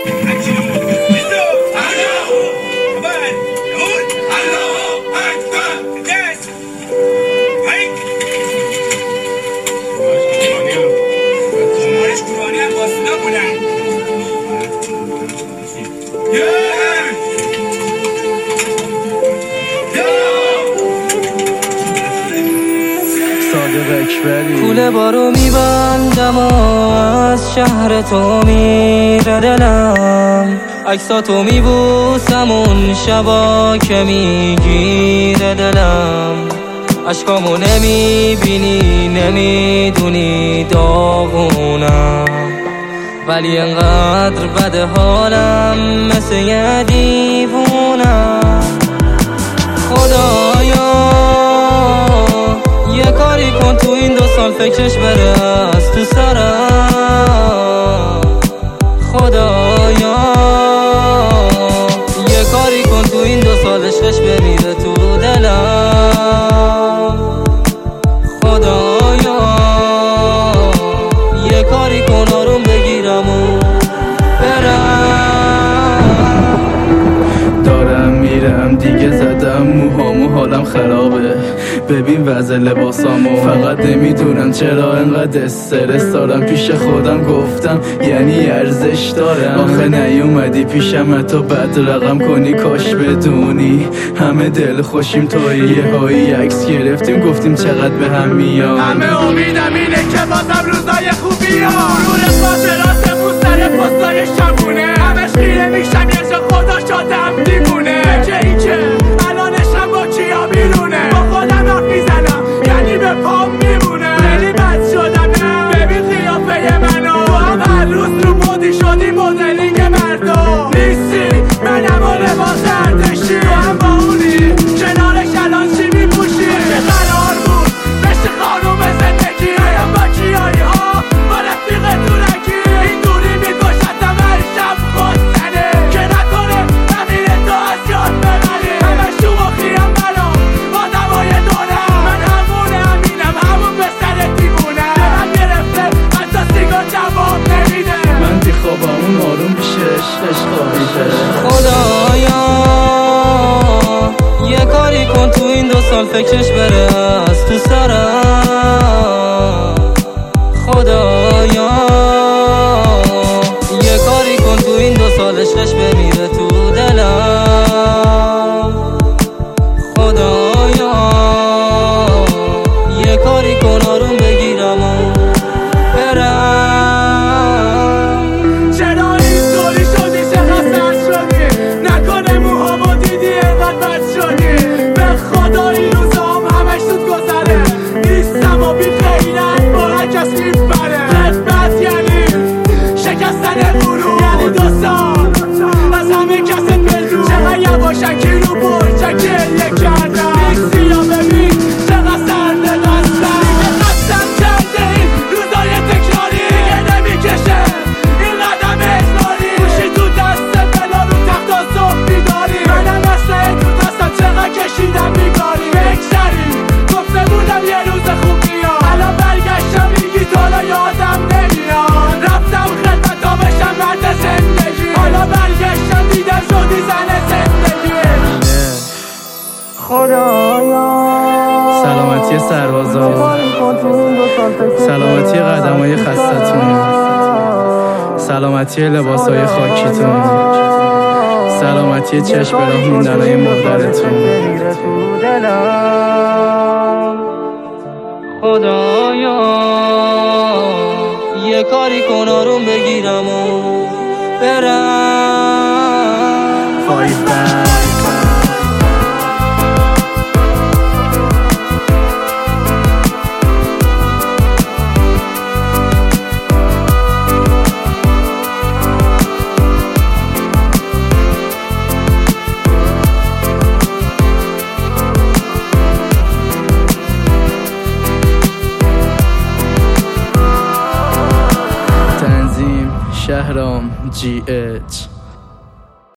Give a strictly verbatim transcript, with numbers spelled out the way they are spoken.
کوله بارو میبندم و از شهر تو میره دلم، عکساتو میبوسم اون شبا که میگیره دلم، عشقامو نمیبینی نمیدونی داغونم، ولی انقدر بده حالم مثل یه دیوونم. خدایا یه کاری کن تو این دو سال فکرش بره از تو سرم. خدایا یه کاری کن تو این دو سال عشقش بمیره تو دلم. خدایا یه کاری کن آروم بگیرم و برم. دارم میرم دیگه زدم موهامو حالم خرابه، ببین وضع لباسامو، فقط نمیدونم چرا انقدر استرس دارم. پیش خودم گفتم یعنی ارزش دارم، آخه نیومدی پیشم حتی بد رقم کنی. کاش بدونی همه دل خوشیم توی یه هایی عکس گرفتیم گفتیم چقدر به هم میاد. همه امیدم اینه که بازم روزای خوبی ها مرور خاطراتمون سر پستای شبونه، همش خیره میشم یه جا خدا شادم دیمونه. که این که الانشم با کیا بیرونه، با خودم حرف میزنم یعنی به پام میمونه. خیلی بد شدم ببین قیافه منو، تو هم هر روز رو مودی شدی مدلینگ مردم نیستی، منم و لباس ارتشی، تو هم با اونی کنارش الان چی میپوشی. که قرار بود بشه خانوم زندگی، هم با کیایی ها با رفیق دورکی، این دوری میکشتم هر شب خودتنه که نکنه تغییر تو از یاد ببری. همش تو مخیم برام با دوای دونم، من همونه همینم همون پسر دیوونه. دلم گرفته حتی سیگار جواب نمیده، من بی خوابم اون آروم پیشه عشقش خواهیده. خدایا یه کاری کن تو این دو سال فکرش بره از تو سرم. خدایا یه کاری کن تو این دو سال عشقش بمیره تو دلم. خدایا یه کاری کن آروم بگیرم و برم. چرا اینطوری شدی چقدر سرد شدی، نکنه موهامو دیدی اینقدر بد شدی. به خدا این روزام همش زود گذره، نیستم و بی خیرت با هر کس میبره. خدمت یعنی شکستن غرور، یعنی دو سال از همه کست بلدون. چقدر یواشکی رو برچه گریه کردم، نیستی یا ببین چقدر سرد قصدم. دیگه قصدم کرده این روزای تکراری، دیگه نمیکشه این قدم اجباری. گوشی تو دست بلا رو تخت و صبح بیداری، منم مسئله تو دستم چقدر کشیدم بیگاری. بگذری گفته بودم یه روز خوب میاد، الان برگشتم میگی تو حالا یادم نمیاد. رفتم خدمت تا بشم مرد زندگی، حالا برگشتم دیدم شدی زن زندگی. خدایا سلامتی سربازا، سلامتی قدمای خستتون، سلامتی لباسای خاکیتون، سلامتی چشم به راه موندنای مادرتون. خدایا یه کاری کن آروم بگیرم و برم. فایف بند شهرام جی اچ